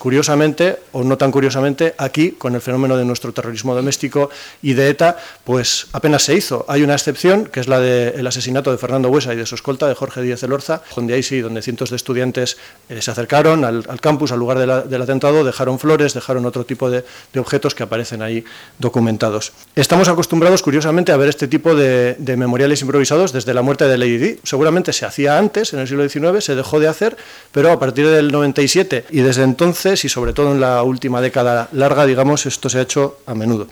Curiosamente, o no tan curiosamente, aquí, con el fenómeno de nuestro terrorismo doméstico y de ETA, pues apenas se hizo. Hay una excepción, que es la del asesinato de Fernando Buesa y de su escolta, de Jorge Díez Elorza, donde ahí sí, donde cientos de estudiantes se acercaron al campus, al lugar del atentado, dejaron flores, dejaron otro tipo de objetos que aparecen ahí documentados. Estamos acostumbrados, curiosamente, a ver este tipo de memoriales improvisados desde la muerte de Lady Di. Seguramente se hacía antes, en el siglo XIX, se dejó de hacer, pero a partir del 97 y desde entonces, y sobre todo en la última década larga, digamos, esto se ha hecho a menudo.